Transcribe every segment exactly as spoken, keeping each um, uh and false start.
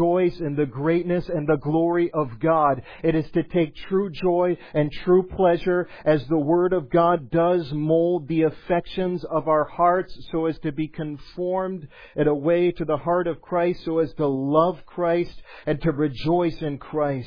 rejoice in the greatness and the glory of God. It is to take true joy and true pleasure as the Word of God does mold the affections of our hearts so as to be conformed in a way to the heart of Christ, so as to love Christ and to rejoice in Christ.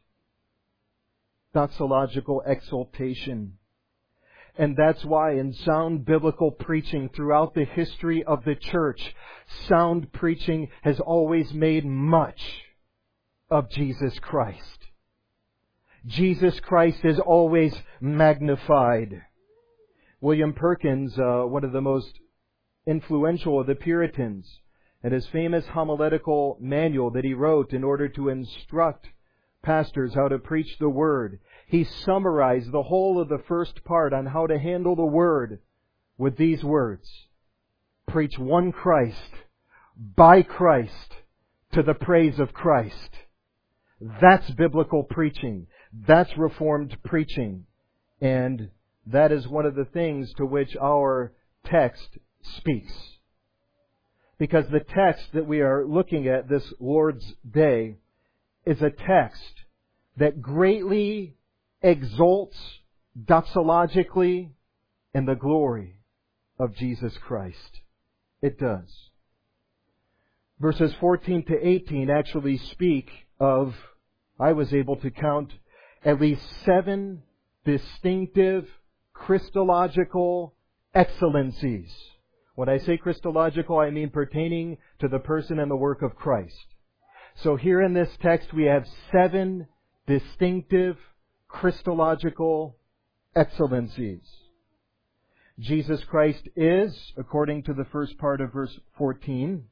Doxological exaltation. And that's why in sound biblical preaching throughout the history of the church, sound preaching has always made much of Jesus Christ. Jesus Christ is always magnified. William Perkins, uh, one of the most influential of the Puritans, in his famous homiletical manual that he wrote in order to instruct pastors how to preach the Word, he summarized the whole of the first part on how to handle the Word with these words: preach one Christ, by Christ, to the praise of Christ. That's biblical preaching. That's Reformed preaching. And that is one of the things to which our text speaks. Because the text that we are looking at this Lord's Day is a text that greatly exalts doxologically in the glory of Jesus Christ. It does. Verses fourteen to eighteen actually speak of, I was able to count, at least seven distinctive Christological excellencies. When I say Christological, I mean pertaining to the person and the work of Christ. So here in this text we have seven distinctive Christological excellencies. Jesus Christ is, according to the first part of verse fourteen,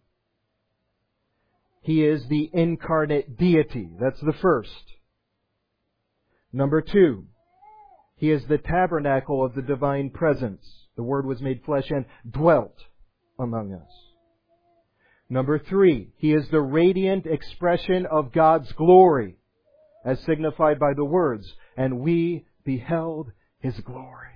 He is the incarnate deity. That's the first. Number two, He is the tabernacle of the divine presence. The Word was made flesh and dwelt among us. Number three, He is the radiant expression of God's glory, as signified by the words, and we beheld His glory.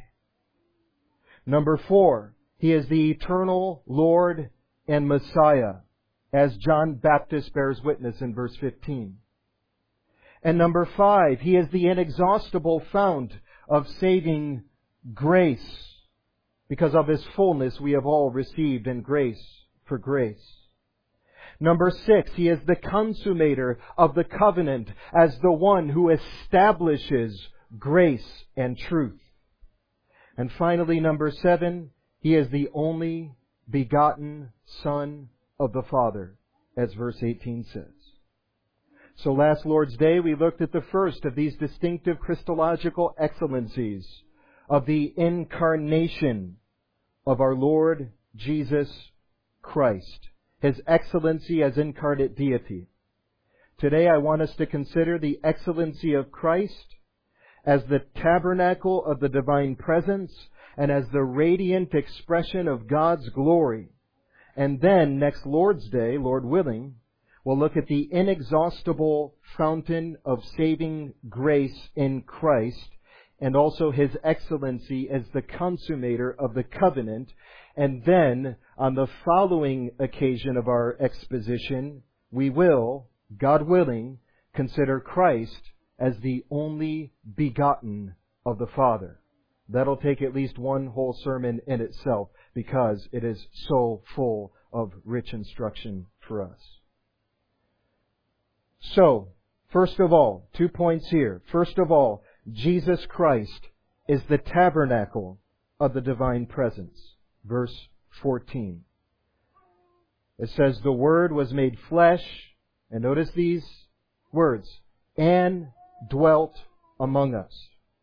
Number four, He is the eternal Lord and Messiah, as John Baptist bears witness in verse fifteen. And number five, He is the inexhaustible fount of saving grace. Because of His fullness we have all received in grace for grace. Number six, He is the consummator of the covenant as the one who establishes grace and truth. And finally, number seven, He is the only begotten Son of the Father, as verse eighteen says. So last Lord's Day we looked at the first of these distinctive Christological excellencies of the incarnation of our Lord Jesus Christ, His excellency as incarnate deity. Today I want us to consider the excellency of Christ as the tabernacle of the divine presence and as the radiant expression of God's glory. And then next Lord's Day, Lord willing, we'll look at the inexhaustible fountain of saving grace in Christ and also His excellency as the consummator of the covenant. And then, on the following occasion of our exposition, we will, God willing, consider Christ as the only begotten of the Father. That'll take at least one whole sermon in itself because it is so full of rich instruction for us. So, first of all, two points here. First of all, Jesus Christ is the tabernacle of the divine presence. Verse fourteen. It says, the Word was made flesh, and notice these words, and dwelt among us.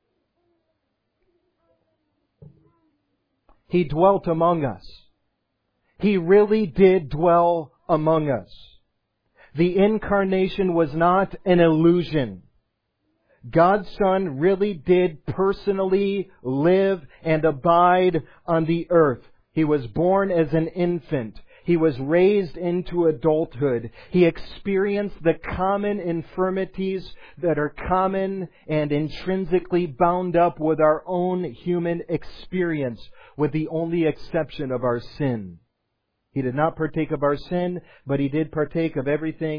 He dwelt among us. He really did dwell among us. The incarnation was not an illusion. God's Son really did personally live and abide on the earth. He was born as an infant. He was raised into adulthood. He experienced the common infirmities that are common and intrinsically bound up with our own human experience, with the only exception of our sin. He did not partake of our sin, but He did partake of everything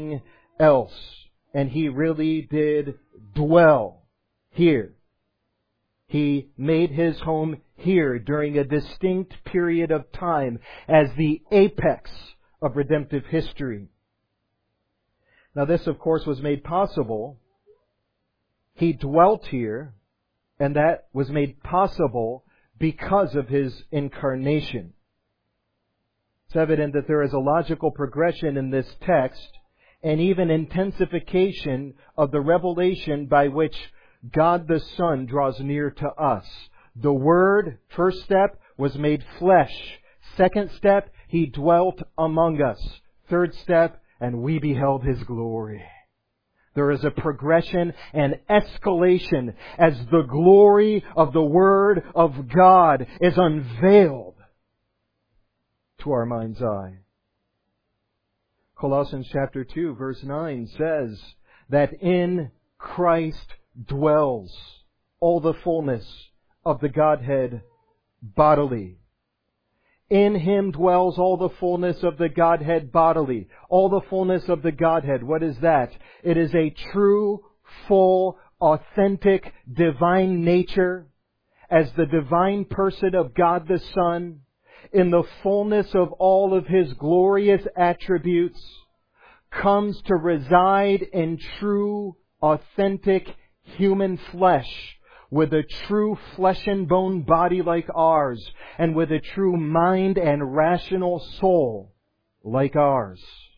else. And He really did dwell here. He made His home here during a distinct period of time as the apex of redemptive history. Now this, of course, was made possible. He dwelt here, and that was made possible because of His incarnation. It's evident that there is a logical progression in this text and even intensification of the revelation by which God the Son draws near to us. The Word, first step, was made flesh. Second step, He dwelt among us. Third step, and we beheld His glory. There is a progression and escalation as the glory of the Word of God is unveiled to our mind's eye. Colossians chapter two verse nine says that in Christ dwells all the fullness of the Godhead bodily. In Him dwells all the fullness of the Godhead bodily. All the fullness of the Godhead. What is that? It is a true, full, authentic, divine nature as the divine person of God the Son, in the fullness of all of His glorious attributes, comes to reside in true, authentic human flesh, with a true flesh and bone body like ours, and with a true mind and rational soul like ours.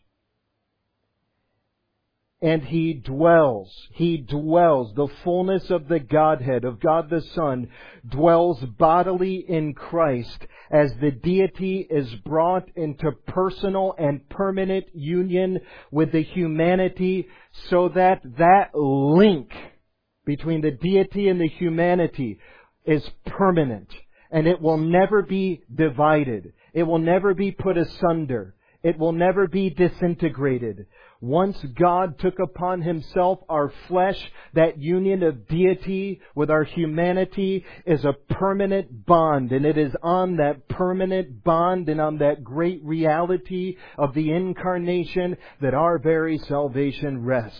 And He dwells, He dwells, the fullness of the Godhead, of God the Son, dwells bodily in Christ as the deity is brought into personal and permanent union with the humanity, so that that link between the deity and the humanity is permanent, and it will never be divided. It will never be put asunder. It will never be disintegrated. Once God took upon Himself our flesh, that union of deity with our humanity is a permanent bond. And it is on that permanent bond and on that great reality of the incarnation that our very salvation rests.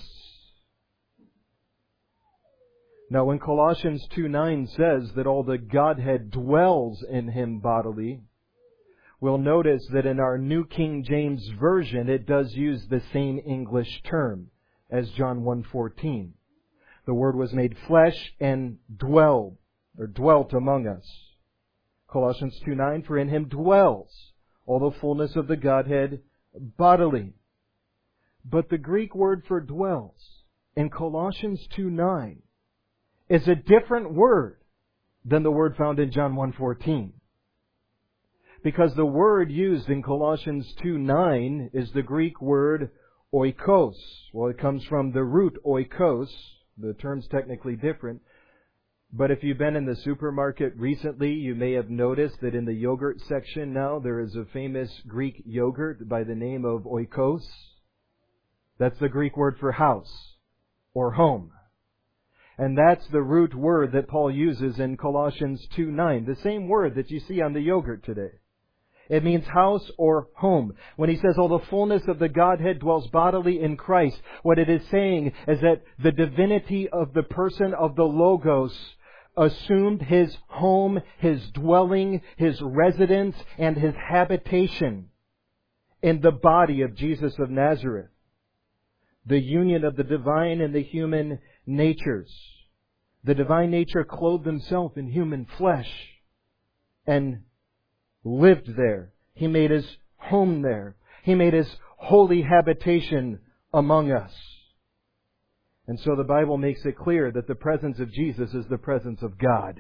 Now when Colossians two nine says that all the Godhead dwells in Him bodily, we'll notice that in our New King James Version, it does use the same English term as John one fourteen. The Word was made flesh and dwelled, or dwelt among us. Colossians two nine, for in Him dwells all the fullness of the Godhead bodily. But the Greek word for dwells in Colossians two nine is a different word than the word found in John one fourteen. Because the word used in Colossians two nine is the Greek word oikos. Well, it comes from the root oikos. The term's technically different. But if you've been in the supermarket recently, you may have noticed that in the yogurt section now there is a famous Greek yogurt by the name of oikos. That's the Greek word for house or home. And that's the root word that Paul uses in Colossians two nine. The same word that you see on the yogurt today. It means house or home. When he says all the fullness of the Godhead dwells bodily in Christ, what it is saying is that the divinity of the person of the Logos assumed His home, His dwelling, His residence, and His habitation in the body of Jesus of Nazareth. The union of the divine and the human natures. The divine nature clothed Himself in human flesh and lived there. He made His home there. He made His holy habitation among us. And so the Bible makes it clear that the presence of Jesus is the presence of God.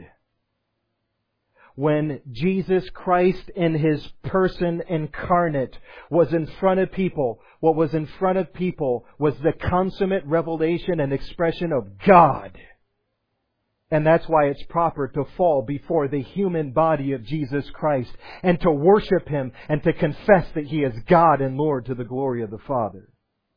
When Jesus Christ in His person incarnate was in front of people, what was in front of people was the consummate revelation and expression of God. And that's why it's proper to fall before the human body of Jesus Christ and to worship Him and to confess that He is God and Lord to the glory of the Father.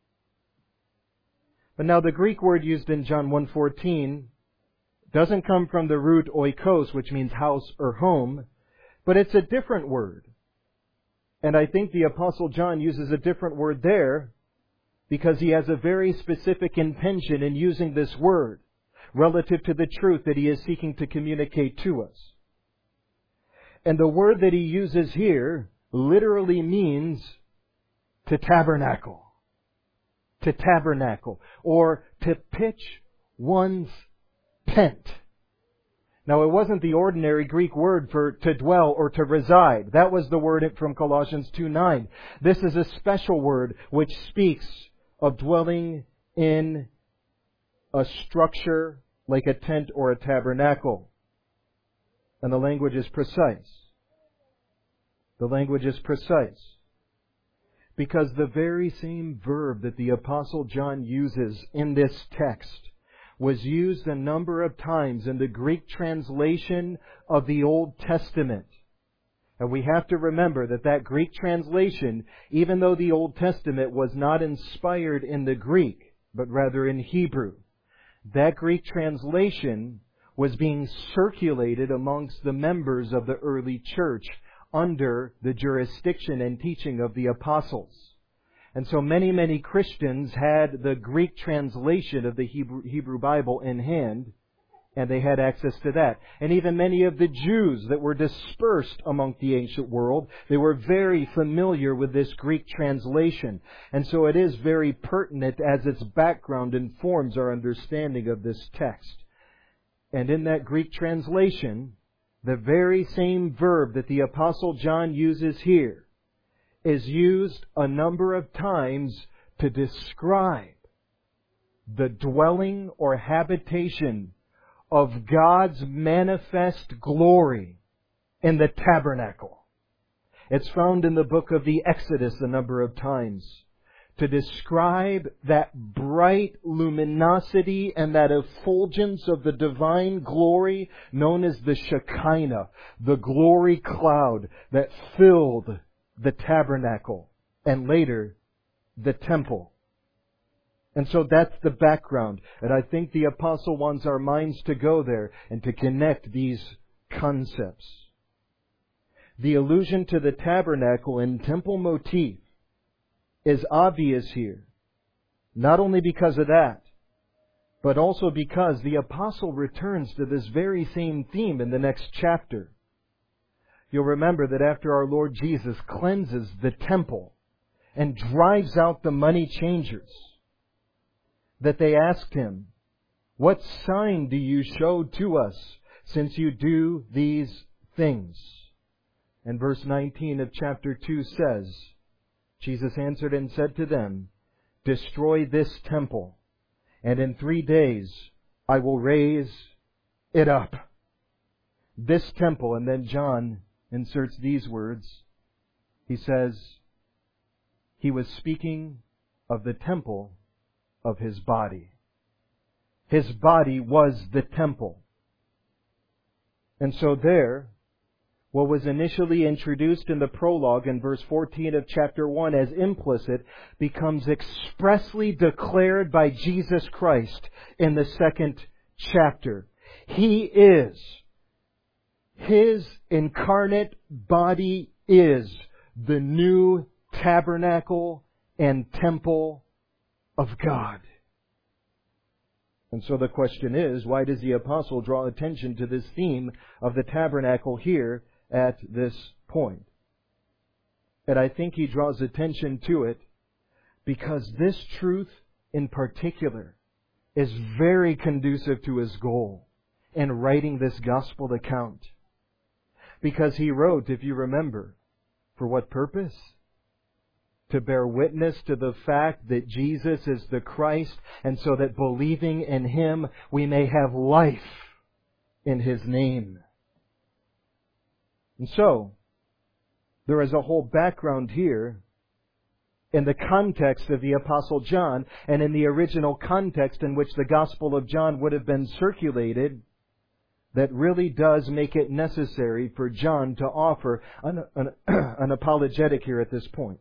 But now the Greek word used in John one fourteen doesn't come from the root oikos, which means house or home, but it's a different word. And I think the Apostle John uses a different word there because he has a very specific intention in using this word relative to the truth that he is seeking to communicate to us. And the word that he uses here literally means to tabernacle. To tabernacle. Or to pitch one's tent. Now, it wasn't the ordinary Greek word for to dwell or to reside. That was the word from Colossians two nine. This is a special word which speaks of dwelling in a structure like a tent or a tabernacle. And the language is precise. The language is precise. Because the very same verb that the Apostle John uses in this text was used a number of times in the Greek translation of the Old Testament. And we have to remember that that Greek translation, even though the Old Testament was not inspired in the Greek, but rather in Hebrew, that Greek translation was being circulated amongst the members of the early church under the jurisdiction and teaching of the apostles. And so many, many Christians had the Greek translation of the Hebrew, Hebrew Bible in hand, and they had access to that. And even many of the Jews that were dispersed among the ancient world, they were very familiar with this Greek translation. And so it is very pertinent as its background informs our understanding of this text. And in that Greek translation, the very same verb that the Apostle John uses here is used a number of times to describe the dwelling or habitation of God's manifest glory in the tabernacle. It's found in the book of the Exodus a number of times to describe that bright luminosity and that effulgence of the divine glory known as the Shekinah, the glory cloud that filled the tabernacle and later the temple. And so that's the background. And I think the apostle wants our minds to go there and to connect these concepts. The allusion to the tabernacle and temple motif is obvious here. Not only because of that, but also because the apostle returns to this very same theme in the next chapter. You'll remember that after our Lord Jesus cleanses the temple and drives out the money changers, that they asked him, "What sign do you show to us since you do these things?" And verse nineteen of chapter two says, Jesus answered and said to them, "Destroy this temple, and in three days I will raise it up." This temple, and then John inserts these words. He says, he was speaking of the temple of his body. His body was the temple. And so there, what was initially introduced in the prologue in verse fourteen of chapter one as implicit becomes expressly declared by Jesus Christ in the second chapter. He is, His incarnate body is the new tabernacle and temple of God. And so the question is, why does the apostle draw attention to this theme of the tabernacle here at this point? And I think he draws attention to it because this truth in particular is very conducive to his goal in writing this gospel account. Because he wrote, if you remember, for what purpose? To bear witness to the fact that Jesus is the Christ, and so that believing in Him we may have life in His name. And so, there is a whole background here in the context of the Apostle John and in the original context in which the Gospel of John would have been circulated that really does make it necessary for John to offer an, an, an apologetic here at this point.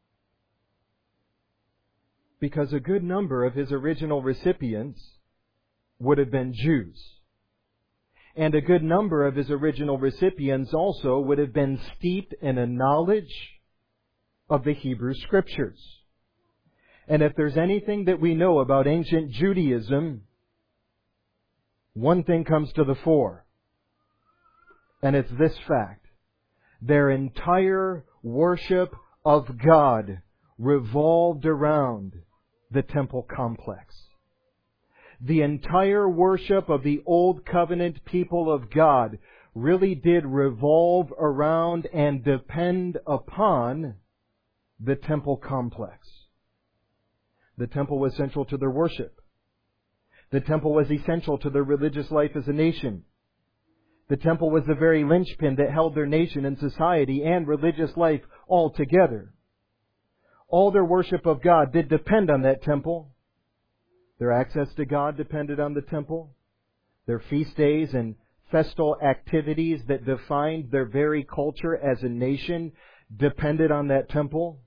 Because a good number of his original recipients would have been Jews. And a good number of his original recipients also would have been steeped in a knowledge of the Hebrew Scriptures. And if there's anything that we know about ancient Judaism, one thing comes to the fore. And it's this fact. Their entire worship of God revolved around the temple complex. The entire worship of the Old Covenant people of God really did revolve around and depend upon the temple complex. The temple was central to their worship. The temple was essential to their religious life as a nation. The temple was the very linchpin that held their nation and society and religious life all together. All their worship of God did depend on that temple. Their access to God depended on the temple. Their feast days and festal activities that defined their very culture as a nation depended on that temple.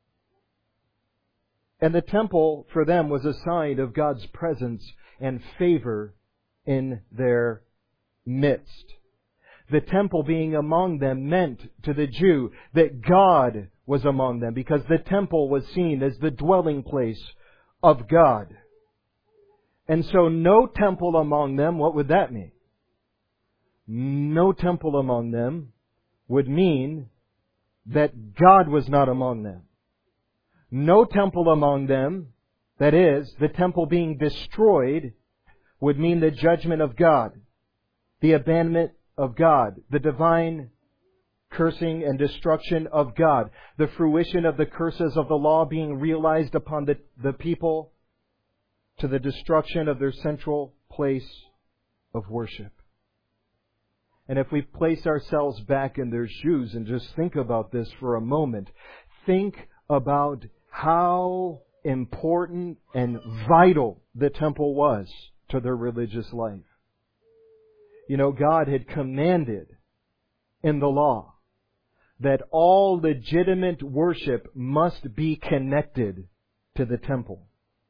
And the temple for them was a sign of God's presence and favor in their midst. The temple being among them meant to the Jew that God was among them, because the temple was seen as the dwelling place of God. And so no temple among them, what would that mean? No temple among them would mean that God was not among them. No temple among them, that is, the temple being destroyed, would mean the judgment of God, the abandonment of God, the divine cursing and destruction of God, the fruition of the curses of the law being realized upon the, the people to the destruction of their central place of worship. And if we place ourselves back in their shoes and just think about this for a moment, think about how important and vital the temple was to their religious life. You know, God had commanded in the law that all legitimate worship must be connected to the temple.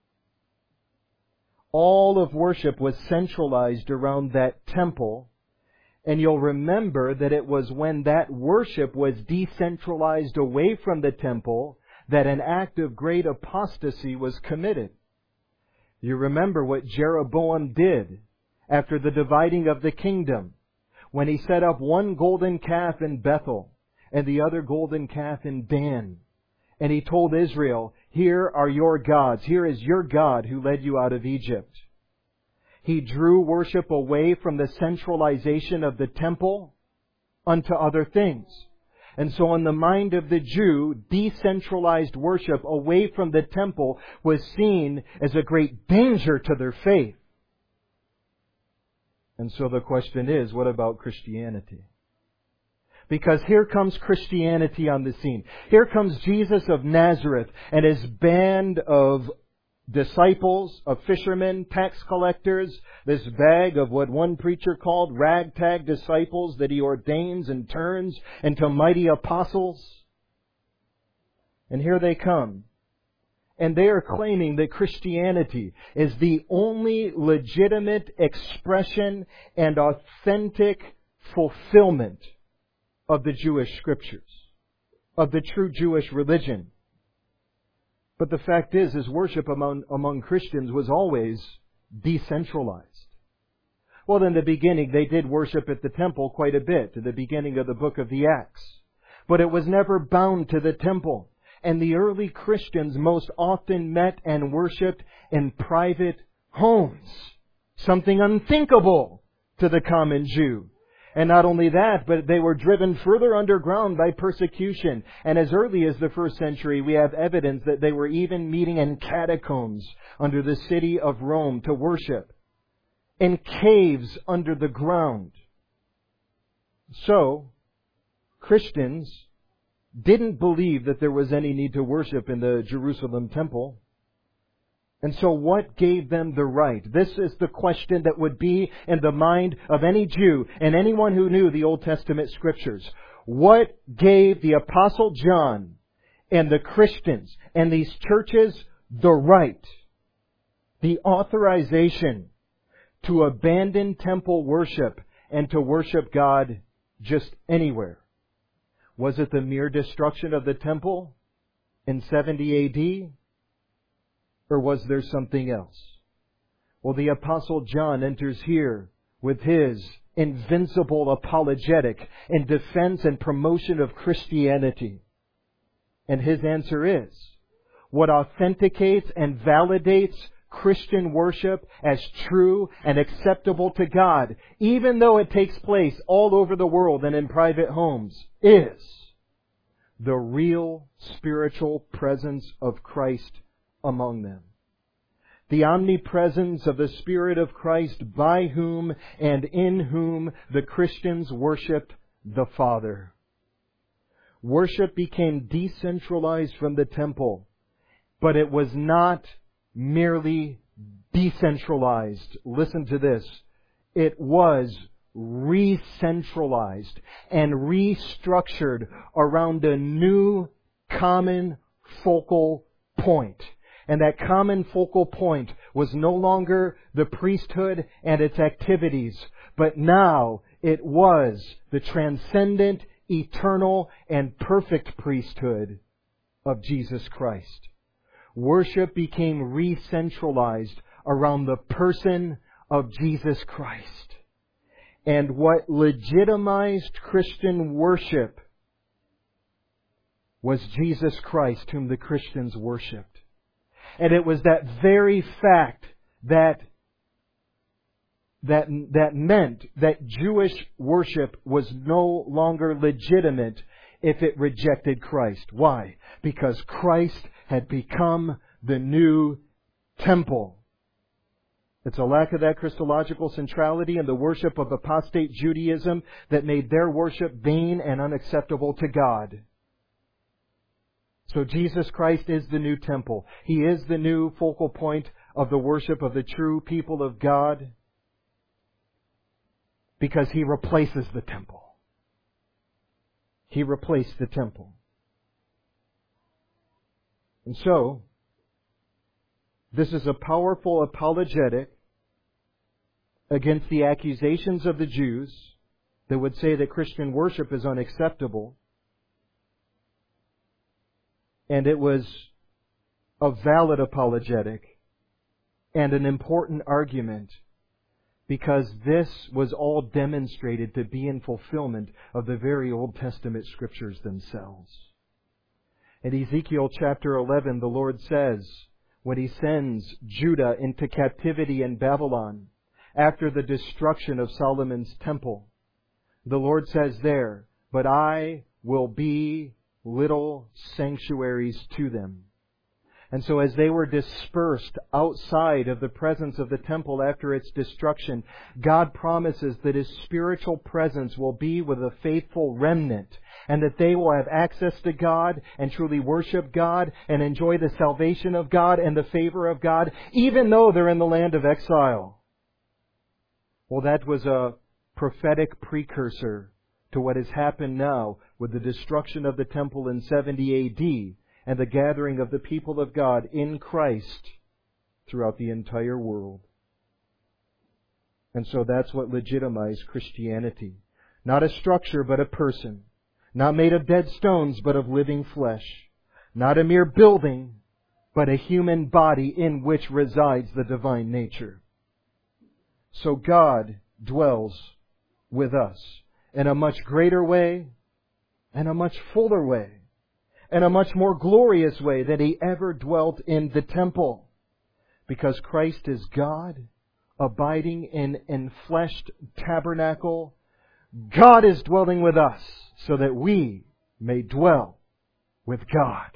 All of worship was centralized around that temple. And you'll remember that it was when that worship was decentralized away from the temple that an act of great apostasy was committed. You remember what Jeroboam did after the dividing of the kingdom, when he set up one golden calf in Bethel and the other golden calf in Dan. And he told Israel, "Here are your gods. Here is your God who led you out of Egypt." He drew worship away from the centralization of the temple unto other things. And so in the mind of the Jew, decentralized worship away from the temple was seen as a great danger to their faith. And so the question is, what about Christianity? Because here comes Christianity on the scene. Here comes Jesus of Nazareth and his band of disciples, of fishermen, tax collectors, this bag of what one preacher called ragtag disciples that he ordains and turns into mighty apostles. And here they come. And they are claiming that Christianity is the only legitimate expression and authentic fulfillment of the Jewish scriptures, of the true Jewish religion. But the fact is, is worship among, among Christians was always decentralized. Well, in the beginning, they did worship at the temple quite a bit, at the beginning of the book of the Acts. But it was never bound to the temple. And the early Christians most often met and worshipped in private homes. Something unthinkable to the common Jew. And not only that, but they were driven further underground by persecution. And as early as the first century, we have evidence that they were even meeting in catacombs under the city of Rome to worship. In caves under the ground. So, Christians didn't believe that there was any need to worship in the Jerusalem temple. And so what gave them the right? This is the question that would be in the mind of any Jew and anyone who knew the Old Testament Scriptures. What gave the Apostle John and the Christians and these churches the right, the authorization to abandon temple worship and to worship God just anywhere? Was it the mere destruction of the temple in seventy A D? Or was there something else? Well, the Apostle John enters here with his invincible apologetic in defense and promotion of Christianity. And his answer is, what authenticates and validates Christian worship as true and acceptable to God, even though it takes place all over the world and in private homes, is the real spiritual presence of Christ among them. The omnipresence of the Spirit of Christ, by whom and in whom the Christians worshiped the Father. Worship became decentralized from the temple, but it was not merely decentralized. Listen to this. It was re-centralized and restructured around a new common focal point. And that common focal point was no longer the priesthood and its activities, but now it was the transcendent, eternal, and perfect priesthood of Jesus Christ. Worship became re-centralized around the person of Jesus Christ. And what legitimized Christian worship was Jesus Christ, whom the Christians worshipped. And it was that very fact that, that, that meant that Jewish worship was no longer legitimate if it rejected Christ. Why? Because Christ had become the new temple. It's a lack of that Christological centrality in the worship of apostate Judaism that made their worship vain and unacceptable to God. So Jesus Christ is the new temple. He is the new focal point of the worship of the true people of God because He replaces the temple. He replaced the temple. And so, this is a powerful apologetic against the accusations of the Jews that would say that Christian worship is unacceptable. And it was a valid apologetic and an important argument because this was all demonstrated to be in fulfillment of the very Old Testament Scriptures themselves. In Ezekiel chapter eleven, the Lord says, when He sends Judah into captivity in Babylon after the destruction of Solomon's temple, the Lord says there, but I will be little sanctuaries to them. And so as they were dispersed outside of the presence of the temple after its destruction, God promises that His spiritual presence will be with a faithful remnant, and that they will have access to God and truly worship God and enjoy the salvation of God and the favor of God, even though they're in the land of exile. Well, that was a prophetic precursor to what has happened now with the destruction of the temple in seventy A D and the gathering of the people of God in Christ throughout the entire world. And so that's what legitimized Christianity. Not a structure, but a person. Not made of dead stones, but of living flesh. Not a mere building, but a human body in which resides the divine nature. So God dwells with us in a much greater way, and a much fuller way, and a much more glorious way than He ever dwelt in the temple. Because Christ is God, abiding in enfleshed tabernacle. God is dwelling with us, so that we may dwell with God.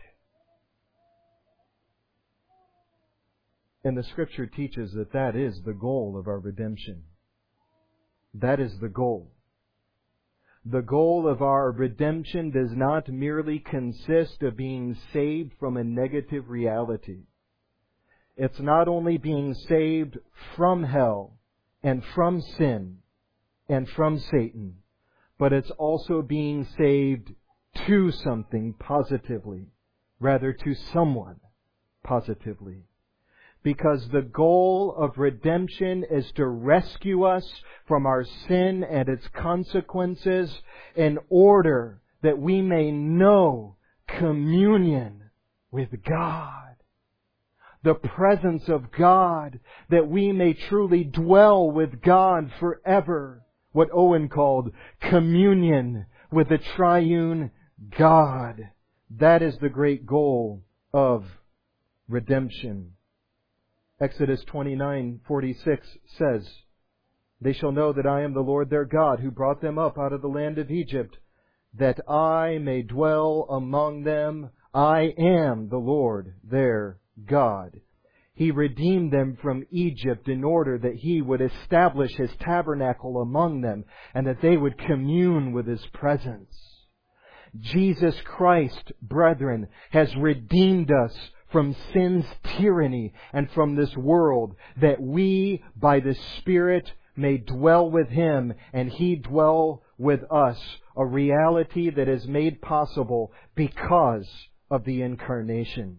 And the Scripture teaches that that is the goal of our redemption. That is the goal. The goal of our redemption does not merely consist of being saved from a negative reality. It's not only being saved from hell and from sin and from Satan, but it's also being saved to something positively, rather to someone positively. Because the goal of redemption is to rescue us from our sin and its consequences in order that we may know communion with God. the presence of God, that we may truly dwell with God forever. What Owen called communion with the triune God. That is the great goal of redemption. Exodus twenty-nine forty-six says, "They shall know that I am the Lord their God, who brought them up out of the land of Egypt, that I may dwell among them. I am the Lord their God." He redeemed them from Egypt in order that He would establish His tabernacle among them and that they would commune with His presence. Jesus Christ, brethren, has redeemed us from sin's tyranny and from this world, that we, by the Spirit, may dwell with Him and He dwell with us, a reality that is made possible because of the Incarnation.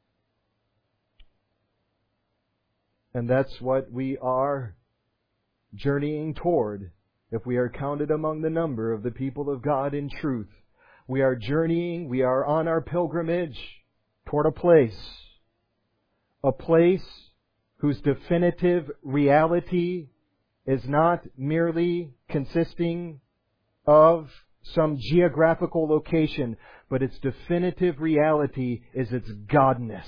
And that's what we are journeying toward if we are counted among the number of the people of God in truth. We are journeying, we are on our pilgrimage toward a place. A place whose definitive reality is not merely consisting of some geographical location, but its definitive reality is its Godness.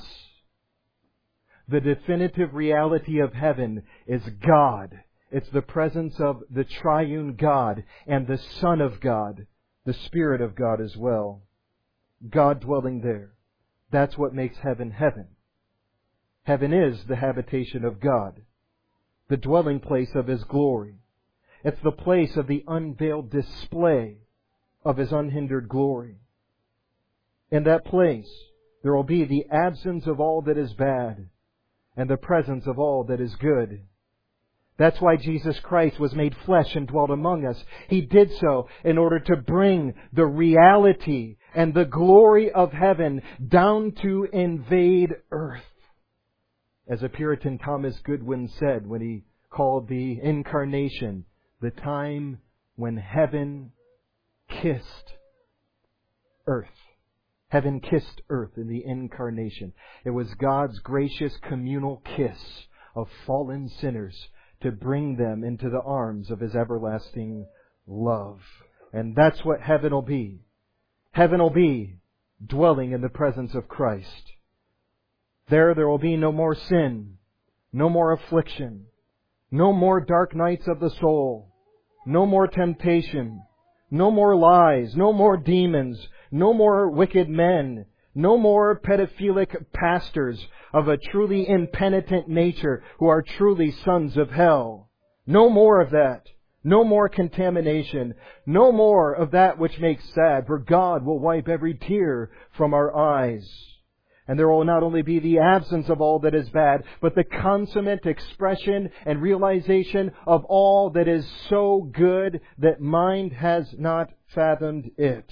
The definitive reality of heaven is God. It's the presence of the triune God and the Son of God, the Spirit of God as well. God dwelling there. That's what makes heaven heaven. Heaven is the habitation of God, the dwelling place of His glory. It's the place of the unveiled display of His unhindered glory. In that place, there will be the absence of all that is bad and the presence of all that is good. That's why Jesus Christ was made flesh and dwelt among us. He did so in order to bring the reality and the glory of heaven down to invade earth. As a Puritan Thomas Goodwin said when he called the Incarnation the time when heaven kissed earth. Heaven kissed earth in the Incarnation. It was God's gracious communal kiss of fallen sinners to bring them into the arms of His everlasting love. And that's what heaven will be. Heaven will be dwelling in the presence of Christ. There, there will be no more sin, no more affliction, no more dark nights of the soul, no more temptation, no more lies, no more demons, no more wicked men, no more pedophilic pastors of a truly impenitent nature who are truly sons of hell. No more of that. No more contamination. No more of that which makes sad, for God will wipe every tear from our eyes. And there will not only be the absence of all that is bad, but the consummate expression and realization of all that is so good that mind has not fathomed it.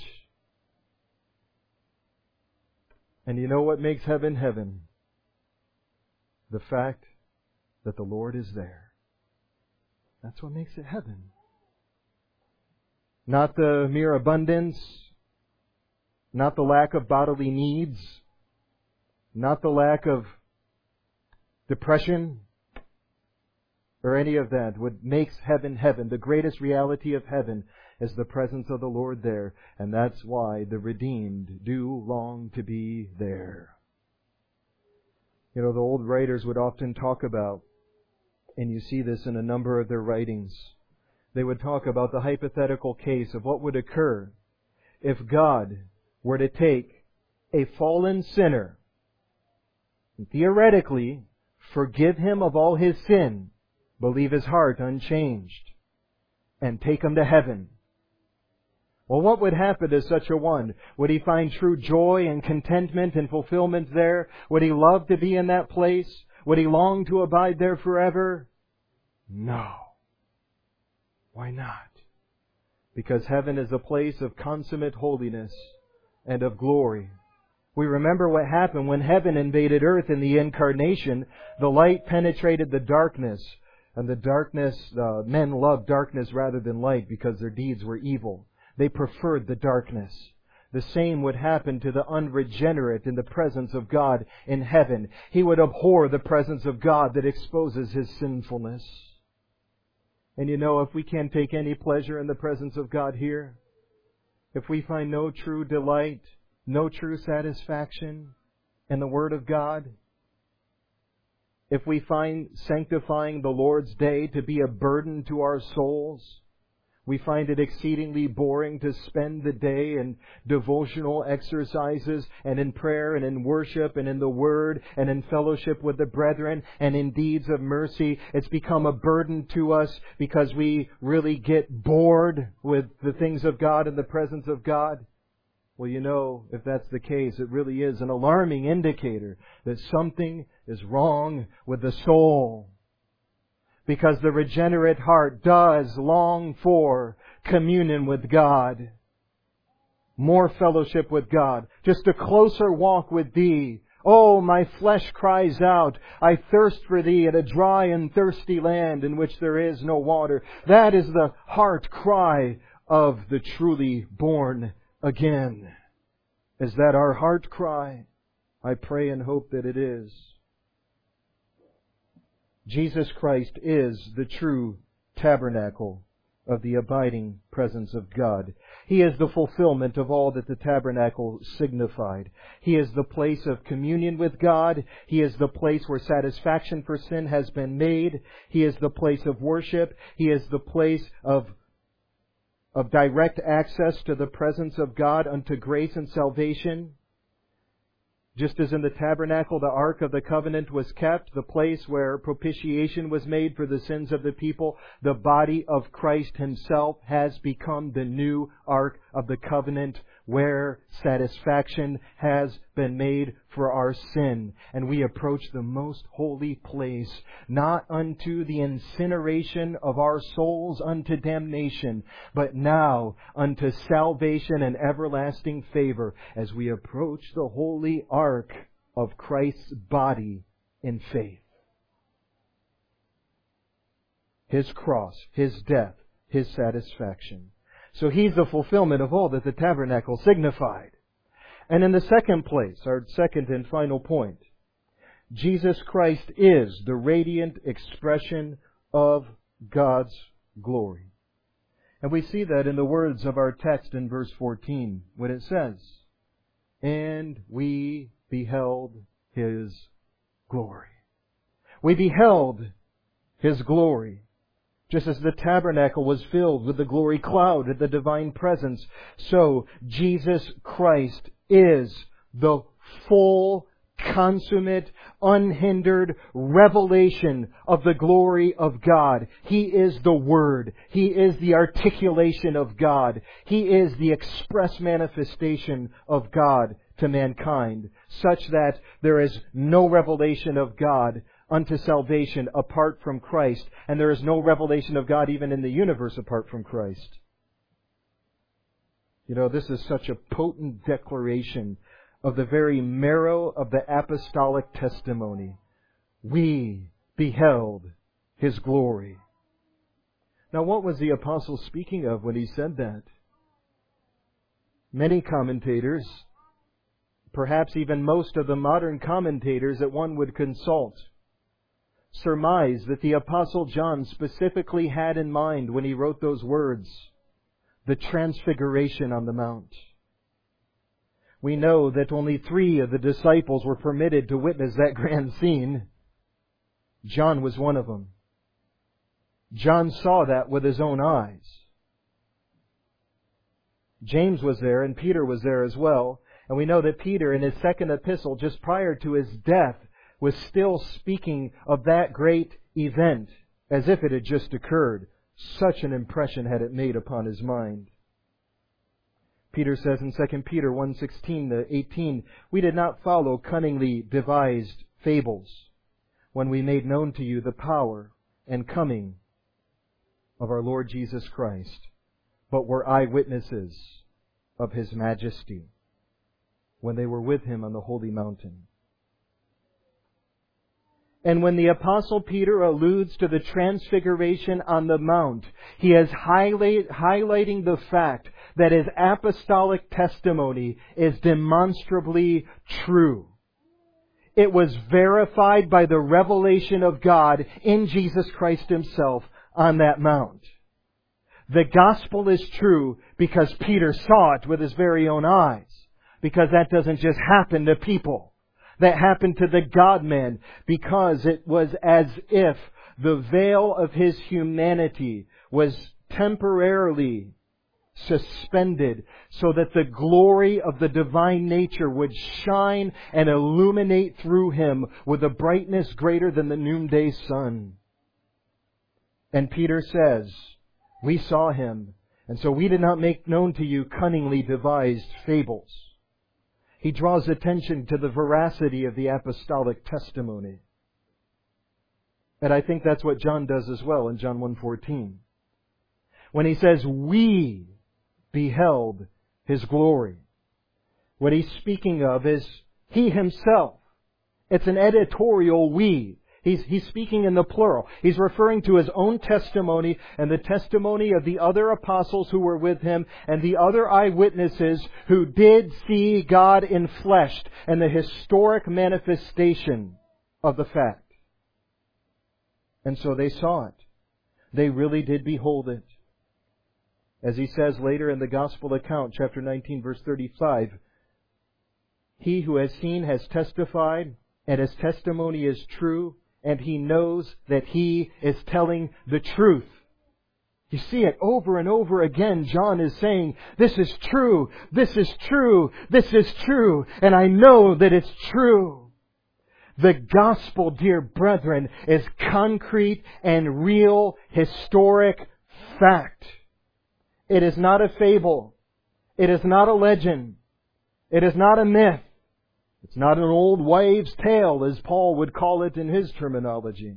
And you know what makes heaven heaven? The fact that the Lord is there. That's what makes it heaven. Not the mere abundance, not the lack of bodily needs, not the lack of depression or any of that. What makes heaven heaven, the greatest reality of heaven, is the presence of the Lord there. And that's why the redeemed do long to be there. You know, the old writers would often talk about, and you see this in a number of their writings, they would talk about the hypothetical case of what would occur if God were to take a fallen sinner and theoretically forgive him of all his sin, believe his heart unchanged, and take him to heaven. Well, what would happen to such a one? Would he find true joy and contentment and fulfillment there? Would he love to be in that place? Would he long to abide there forever? No. Why not? Because heaven is a place of consummate holiness and of glory. We remember what happened when heaven invaded earth in the Incarnation. The light penetrated the darkness. And the darkness, uh, men loved darkness rather than light because their deeds were evil. They preferred the darkness. the same would happen to the unregenerate in the presence of God in heaven. He would abhor the presence of God that exposes his sinfulness. And you know, if we can't take any pleasure in the presence of God here, if we find no true delight, no true satisfaction in the Word of God, if we find sanctifying the Lord's day to be a burden to our souls, we find it exceedingly boring to spend the day in devotional exercises and in prayer and in worship and in the Word and in fellowship with the brethren and in deeds of mercy. It's become a burden to us because we really get bored with the things of God and the presence of God. Well, you know, if that's the case, it really is an alarming indicator that something is wrong with the soul. Because the regenerate heart does long for communion with God. More fellowship with God. Just a closer walk with Thee. Oh, my flesh cries out, I thirst for Thee in a dry and thirsty land in which there is no water. That is the heart cry of the truly born again. Is that our heart cry? I pray and hope that it is. Jesus Christ is the true tabernacle of the abiding presence of God. He is the fulfillment of all that the tabernacle signified. He is the place of communion with God. He is the place where satisfaction for sin has been made. He is the place of worship. He is the place of, of direct access to the presence of God unto grace and salvation. Just as in the tabernacle, the Ark of the Covenant was kept, the place where propitiation was made for the sins of the people, the body of Christ Himself has become the new Ark of the Covenant, where satisfaction has been made for our sin. And we approach the most holy place, not unto the incineration of our souls unto damnation, but now unto salvation and everlasting favor, as we approach the holy ark of Christ's body in faith. His cross, His death, His satisfaction. So He's the fulfillment of all that the tabernacle signified. And in the second place, our second and final point, Jesus Christ is the radiant expression of God's glory. And we see that in the words of our text in verse fourteen, when it says, "And we beheld His glory." We beheld His glory. Just as the tabernacle was filled with the glory cloud of the divine presence, so Jesus Christ is the full, consummate, unhindered revelation of the glory of God. He is the Word. He is the articulation of God. He is the express manifestation of God to mankind, such that there is no revelation of God unto salvation apart from Christ, and there is no revelation of God even in the universe apart from Christ. You know, this is such a potent declaration of the very marrow of the apostolic testimony. We beheld His glory. Now, what was the apostle speaking of when he said that? Many commentators, perhaps even most of the modern commentators that one would consult, surmise that the Apostle John specifically had in mind when he wrote those words, the transfiguration on the mount. We know that only three of the disciples were permitted to witness that grand scene. John was one of them. John saw that with his own eyes. James was there and Peter was there as well. And we know that Peter, in his second epistle, just prior to his death, was still speaking of that great event as if it had just occurred. Such an impression had it made upon his mind. Peter says in Second Peter one sixteen to eighteen, "We did not follow cunningly devised fables when we made known to you the power and coming of our Lord Jesus Christ, but were eyewitnesses of His majesty when they were with Him on the holy mountain." And when the Apostle Peter alludes to the transfiguration on the mount, he is highlight, highlighting the fact that his apostolic testimony is demonstrably true. It was verified by the revelation of God in Jesus Christ Himself on that mount. The gospel is true because Peter saw it with his very own eyes. Because that doesn't just happen to people. That happened to the God-man because it was as if the veil of His humanity was temporarily suspended so that the glory of the divine nature would shine and illuminate through Him with a brightness greater than the noonday sun. And Peter says, we saw Him, and so we did not make known to you cunningly devised fables. He draws attention to the veracity of the apostolic testimony. And I think that's what John does as well in John one fourteen. When he says, we beheld His glory. What he's speaking of is He Himself. It's an editorial we. He's, he's speaking in the plural. He's referring to His own testimony and the testimony of the other apostles who were with Him and the other eyewitnesses who did see God in flesh and the historic manifestation of the fact. And so they saw it. They really did behold it. As he says later in the Gospel account, chapter nineteen, verse thirty-five, He who has seen has testified, and His testimony is true, and he knows that he is telling the truth. You see it over and over again. John is saying, this is true, this is true, this is true, and I know that it's true. The gospel, dear brethren, is concrete and real historic fact. It is not a fable. It is not a legend. It is not a myth. It's not an old wives' tale, as Paul would call it in his terminology.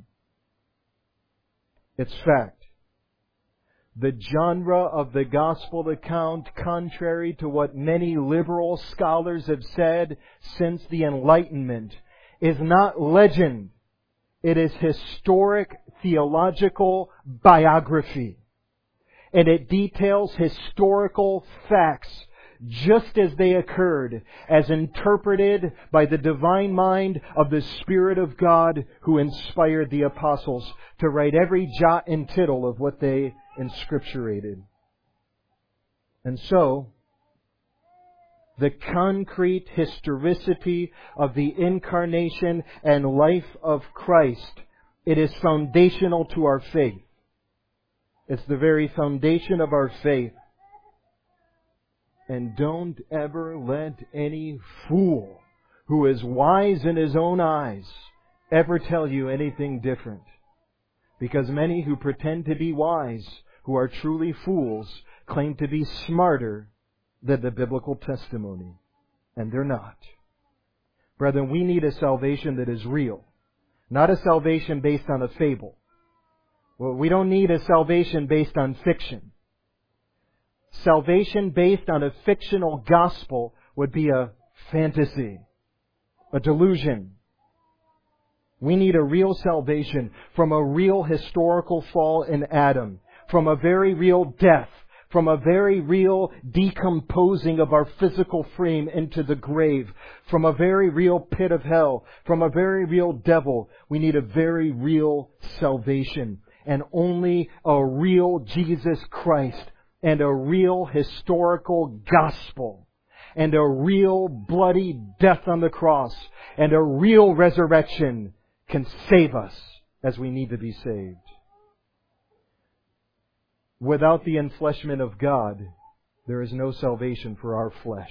It's fact. The genre of the gospel account, contrary to what many liberal scholars have said since the Enlightenment, is not legend. It is historic theological biography. And it details historical facts just as they occurred, as interpreted by the divine mind of the Spirit of God who inspired the apostles to write every jot and tittle of what they inscripturated. And so, the concrete historicity of the incarnation and life of Christ, it is foundational to our faith. It's the very foundation of our faith. And don't ever let any fool who is wise in his own eyes ever tell you anything different. Because many who pretend to be wise, who are truly fools, claim to be smarter than the biblical testimony. And they're not. Brethren, we need a salvation that is real. Not a salvation based on a fable. Well, we don't need a salvation based on fiction. Salvation based on a fictional gospel would be a fantasy, a delusion. We need a real salvation from a real historical fall in Adam, from a very real death, from a very real decomposing of our physical frame into the grave, from a very real pit of hell, from a very real devil. We need a very real salvation, and only a real Jesus Christ and a real historical gospel and a real bloody death on the cross and a real resurrection can save us as we need to be saved. Without the enfleshment of God, there is no salvation for our flesh.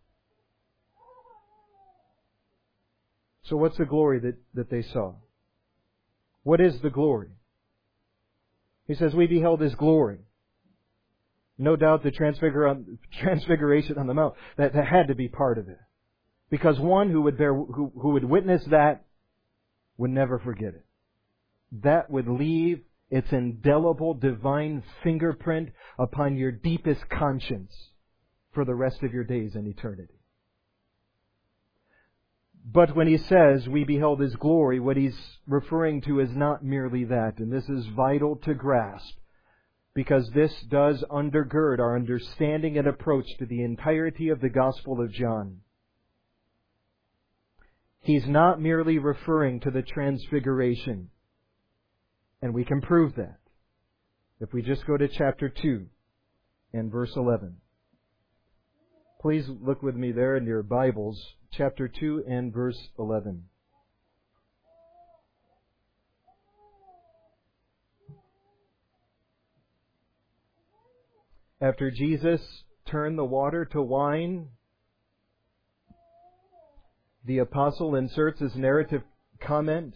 So what's the glory that, that they saw? What is the glory? He says, we beheld His glory. No doubt the transfigure, transfiguration on the mount, that, that had to be part of it. Because one who would bear, who, who would witness that would never forget it. That would leave its indelible divine fingerprint upon your deepest conscience for the rest of your days in eternity. But when he says we beheld His glory, what he's referring to is not merely that, and this is vital to grasp. because this does undergird our understanding and approach to the entirety of the Gospel of John. He's not merely referring to the Transfiguration, and we can prove that if we just go to chapter two and verse eleven. Please look with me there in your Bibles, chapter two and verse eleven. After Jesus turned the water to wine, the apostle inserts his narrative comment.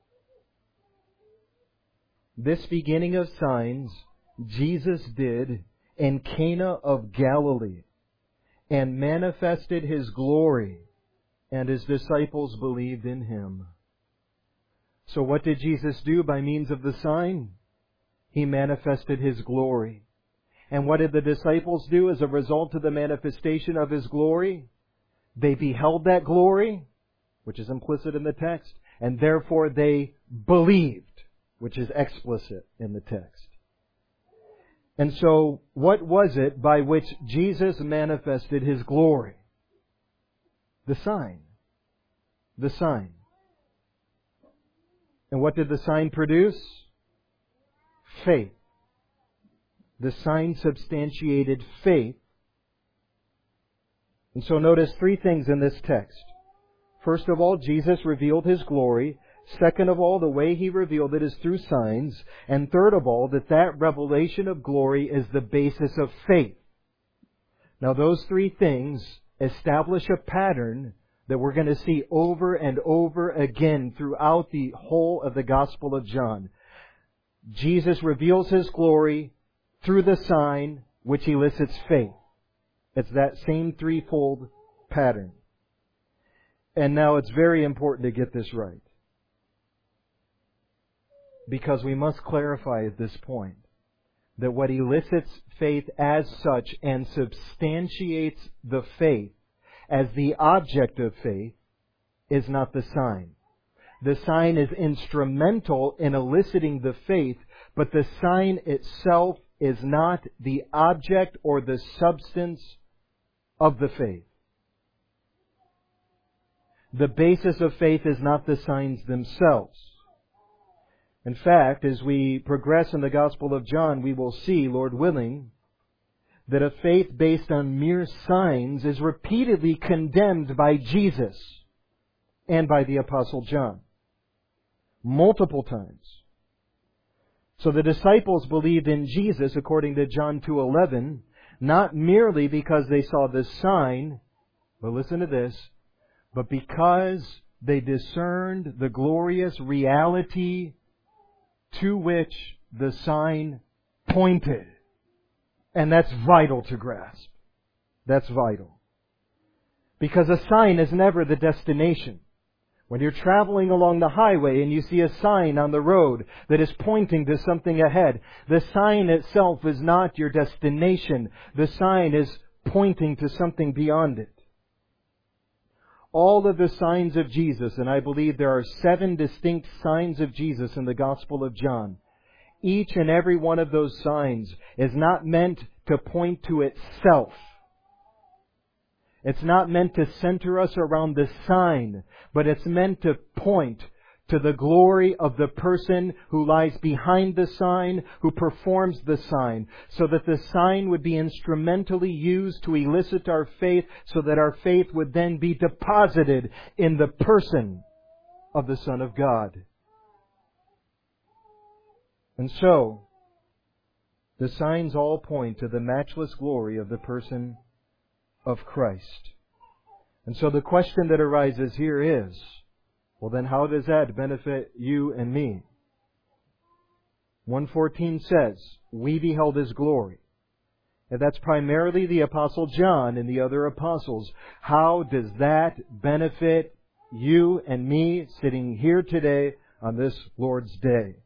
This beginning of signs Jesus did in Cana of Galilee, and manifested His glory, and His disciples believed in Him. So what did Jesus do by means of the sign? He manifested His glory. And what did the disciples do as a result of the manifestation of His glory? They beheld that glory, which is implicit in the text, and therefore they believed, which is explicit in the text. And so, what was it by which Jesus manifested His glory? The sign. The sign. And what did the sign produce? Faith. The sign substantiated faith. And so notice three things in this text. First of all, Jesus revealed His glory. Second of all, the way He revealed it is through signs. And third of all, that that revelation of glory is the basis of faith. Now those three things establish a pattern that we're going to see over and over again throughout the whole of the Gospel of John. Jesus reveals His glory through the sign, which elicits faith. It's that same threefold pattern. And now it's very important to get this right, because we must clarify at this point that what elicits faith as such and substantiates the faith as the object of faith is not the sign. The sign is instrumental in eliciting the faith, but the sign itself is not the object or the substance of the faith. The basis of faith is not the signs themselves. In fact, as we progress in the Gospel of John, we will see, Lord willing, that a faith based on mere signs is repeatedly condemned by Jesus and by the Apostle John. Multiple times. So the disciples believed in Jesus, according to John two eleven, not merely because they saw the sign, but listen to this, but because they discerned the glorious reality to which the sign pointed. And that's vital to grasp. That's vital. Because a sign is never the destination. When you're traveling along the highway and you see a sign on the road that is pointing to something ahead, the sign itself is not your destination. The sign is pointing to something beyond it. All of the signs of Jesus, and I believe there are seven distinct signs of Jesus in the Gospel of John, each and every one of those signs is not meant to point to itself. It's not meant to center us around the sign, but it's meant to point to the glory of the person who lies behind the sign, who performs the sign, so that the sign would be instrumentally used to elicit our faith, so that our faith would then be deposited in the person of the Son of God. And so, the signs all point to the matchless glory of the person of Christ. And so the question that arises here is, well then how does that benefit you and me? one fourteen says, we beheld His glory. And that's primarily the Apostle John and the other apostles. How does that benefit you and me sitting here today on this Lord's Day?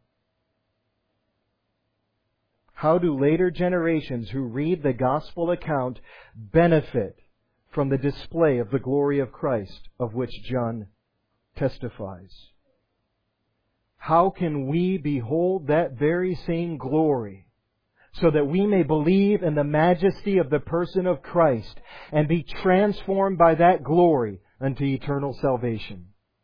How do later generations who read the Gospel account benefit from the display of the glory of Christ of which John testifies? How can we behold that very same glory so that we may believe in the majesty of the person of Christ and be transformed by that glory unto eternal salvation?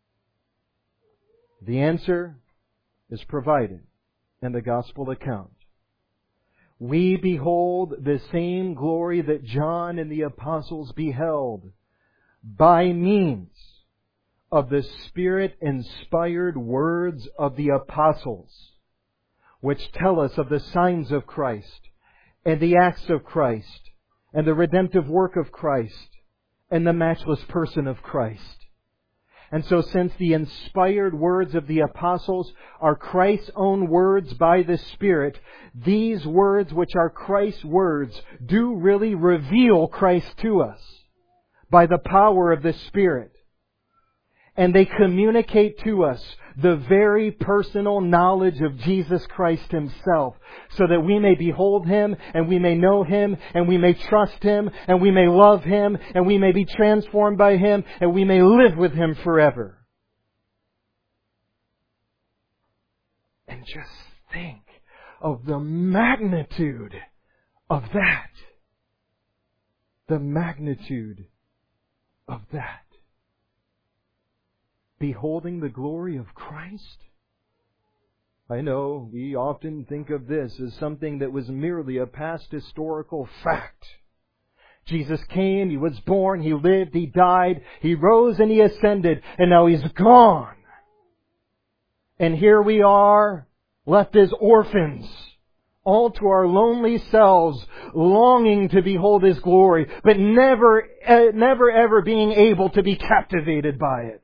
The answer is provided in the Gospel account. We behold the same glory that John and the apostles beheld by means of the Spirit-inspired words of the apostles, which tell us of the signs of Christ and the acts of Christ and the redemptive work of Christ and the matchless person of Christ. And so since the inspired words of the apostles are Christ's own words by the Spirit, these words, which are Christ's words, do really reveal Christ to us by the power of the Spirit. And they communicate to us the very personal knowledge of Jesus Christ Himself, so that we may behold Him, and we may know Him, and we may trust Him, and we may love Him, and we may be transformed by Him, and we may live with Him forever. And just think of the magnitude of that. The magnitude of that. Beholding the glory of Christ? I know we often think of this as something that was merely a past historical fact. Jesus came, He was born, He lived, He died, He rose and He ascended, and now He's gone. And here we are, left as orphans, all to our lonely selves, longing to behold His glory, but never, uh, never ever being able to be captivated by it.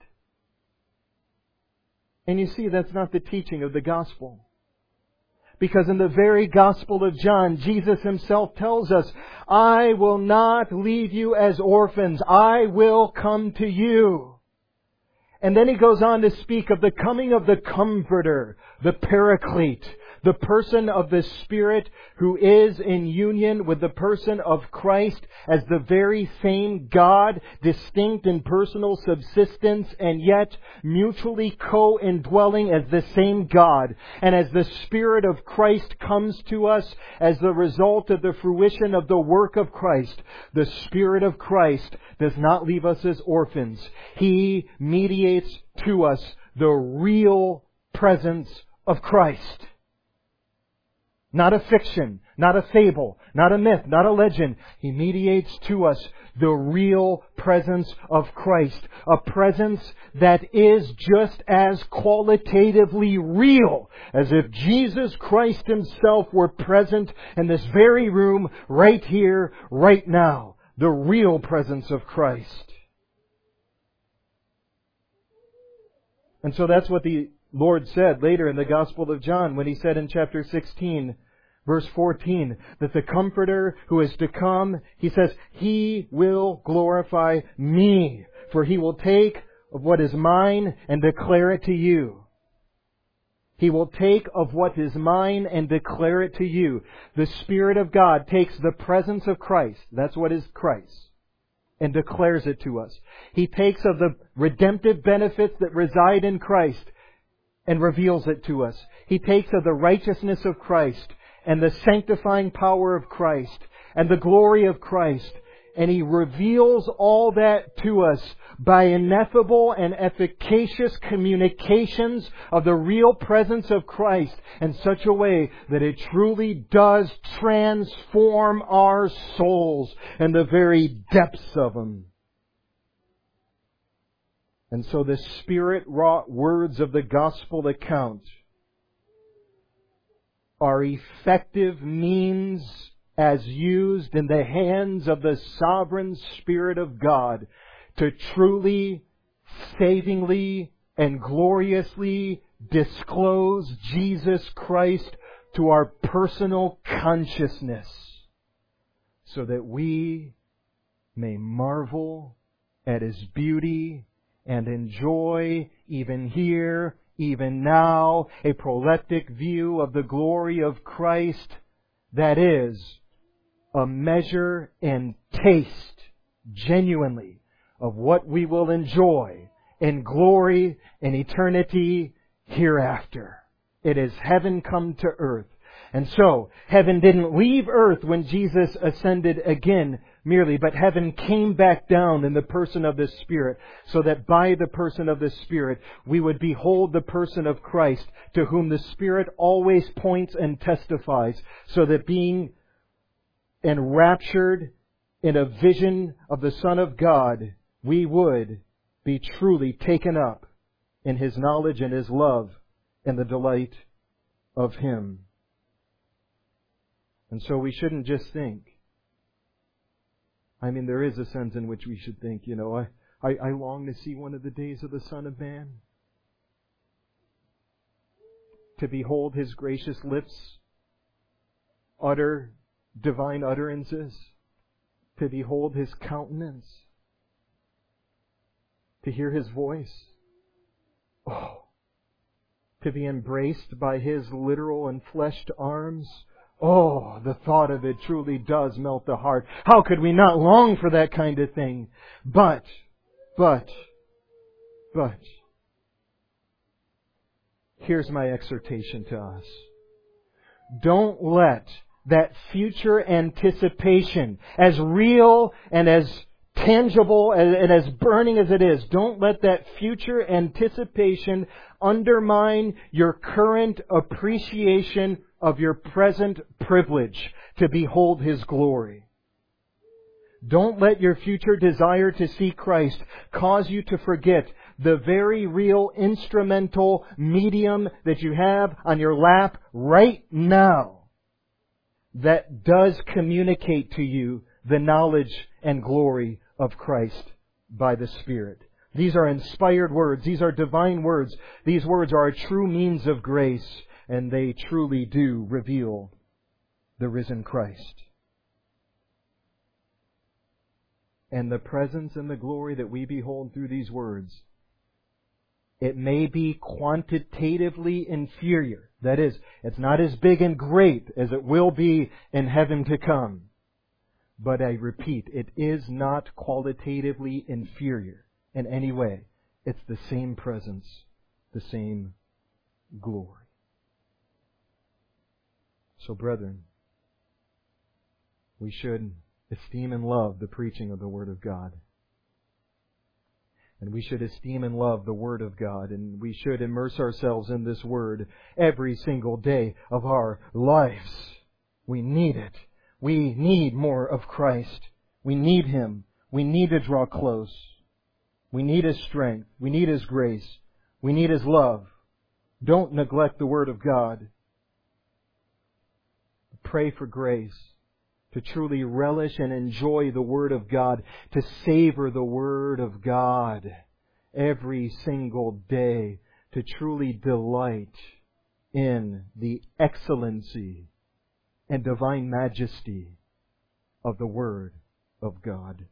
And you see, that's not the teaching of the Gospel. Because in the very Gospel of John, Jesus Himself tells us, I will not leave you as orphans. I will come to you. And then He goes on to speak of the coming of the Comforter, the Paraclete, the person of the Spirit who is in union with the person of Christ as the very same God, distinct in personal subsistence and yet mutually co-indwelling as the same God. And as the Spirit of Christ comes to us as the result of the fruition of the work of Christ, the Spirit of Christ does not leave us as orphans. He mediates to us the real presence of Christ. Not a fiction, not a fable, not a myth, not a legend. He mediates to us the real presence of Christ. A presence that is just as qualitatively real as if Jesus Christ Himself were present in this very room, right here, right now. The real presence of Christ. And so that's what the Lord said later in the Gospel of John when He said in chapter sixteen, verse fourteen, that the Comforter who is to come, He says, He will glorify Me, for He will take of what is mine and declare it to you. He will take of what is mine and declare it to you. The Spirit of God takes the presence of Christ, that's what is Christ, and declares it to us. He takes of the redemptive benefits that reside in Christ and reveals it to us. He takes of the righteousness of Christ and the sanctifying power of Christ and the glory of Christ, and He reveals all that to us by ineffable and efficacious communications of the real presence of Christ in such a way that it truly does transform our souls in the very depths of them. And so the Spirit-wrought words of the Gospel account are effective means as used in the hands of the sovereign Spirit of God to truly, savingly, and gloriously disclose Jesus Christ to our personal consciousness, so that we may marvel at His beauty and enjoy, even here, even now, a proleptic view of the glory of Christ that is a measure and taste, genuinely, of what we will enjoy in glory and eternity hereafter. It is heaven come to earth. And so, heaven didn't leave earth when Jesus ascended again merely, but heaven came back down in the person of the Spirit, so that by the person of the Spirit we would behold the person of Christ, to whom the Spirit always points and testifies, so that being enraptured in a vision of the Son of God, we would be truly taken up in His knowledge and His love and the delight of Him. And so we shouldn't just think. I mean, there is a sense in which we should think, you know, I, I, I long to see one of the days of the Son of Man. To behold His gracious lips utter divine utterances. To behold His countenance. To hear His voice. Oh, to be embraced by His literal and fleshed arms. Oh, the thought of it truly does melt the heart. How could we not long for that kind of thing? But, but, but, here's my exhortation to us. Don't let that future anticipation, as real and as tangible and as burning as it is, don't let that future anticipation undermine your current appreciation of your present privilege to behold His glory. Don't let your future desire to see Christ cause you to forget the very real instrumental medium that you have on your lap right now that does communicate to you the knowledge and glory of Christ by the Spirit. These are inspired words. These are divine words. These words are a true means of grace, and they truly do reveal the risen Christ. And the presence and the glory that we behold through these words, it may be quantitatively inferior. That is, it's not as big and great as it will be in heaven to come. But I repeat, it is not qualitatively inferior in any way. It's the same presence, the same glory. So, brethren, we should esteem and love the preaching of the Word of God. And we should esteem and love the Word of God. And we should immerse ourselves in this Word every single day of our lives. We need it. We need more of Christ. We need Him. We need to draw close. We need His strength. We need His grace. We need His love. Don't neglect the Word of God. Pray for grace to truly relish and enjoy the Word of God, to savor the Word of God every single day, to truly delight in the excellency and divine majesty of the Word of God.